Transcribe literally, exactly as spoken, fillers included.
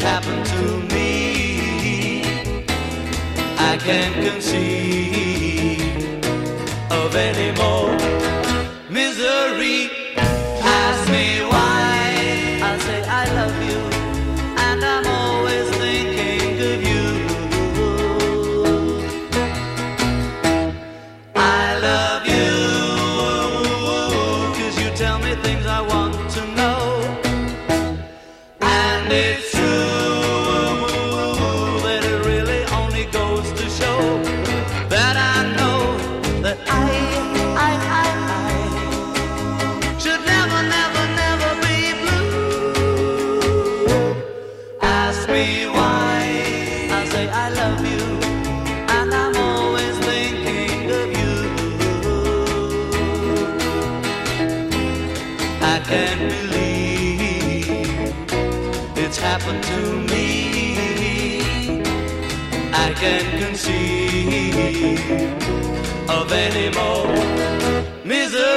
happened to me. I can't conceive of any more misery. Ask me why, I say I love you, and I'm always thinking of you. I love you, 'cause you tell me things I want to know, and it's true that it really only goes to show that I know that I, I, I, I should never, never, never be blue. Ask me why, I say I love you, and I'm always thinking of you. I can't believe it's happened to me. I can't conceive of any more misery.